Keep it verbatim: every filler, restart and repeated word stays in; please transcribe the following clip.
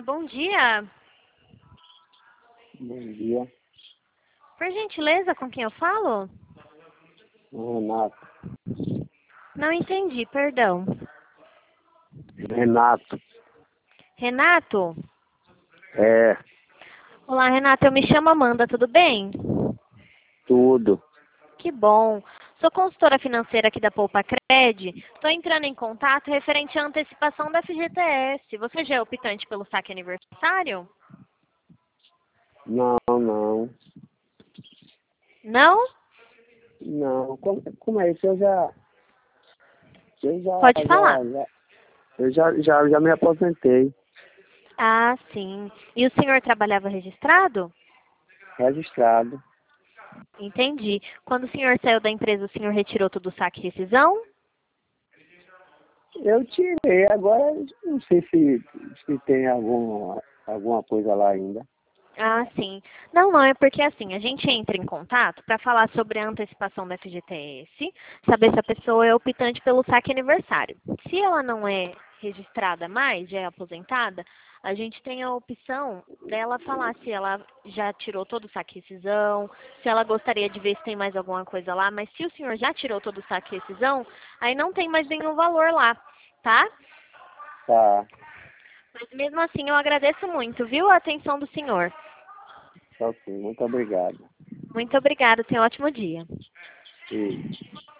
bom dia. Bom dia, Por gentileza, com quem eu falo? Renato. Não entendi, perdão. Renato, Renato? é, Olá, Renato, eu me chamo Amanda, tudo bem? tudo. Que bom. Sou consultora financeira aqui da Poupa Cred. Estou entrando em contato referente à antecipação da F G T S. Você já é optante pelo saque aniversário? Não, não, Não? não. Como, como é isso? Eu já, eu já, Pode falar. já, já, eu já, já, já me aposentei, Ah, sim. E o senhor trabalhava registrado? registrado. Entendi. Quando o senhor saiu da empresa, o senhor retirou todo o saque e rescisão? Eu tirei, agora não sei se, se tem alguma, alguma coisa lá ainda. Ah, sim. Não, não, é porque assim, a gente entra em contato para falar sobre a antecipação da F G T S, saber se a pessoa é optante pelo saque aniversário. Se ela não é registrada mais, já é aposentada, a gente tem a opção dela falar se ela já tirou todo o saque e rescisão, se ela gostaria de ver se tem mais alguma coisa lá, mas se o senhor já tirou todo o saque e rescisão, aí não tem mais nenhum valor lá, tá? Tá, Mas mesmo assim eu agradeço muito, viu, a atenção do senhor. tá ok, muito obrigado. Muito obrigada, tenha um ótimo dia. E...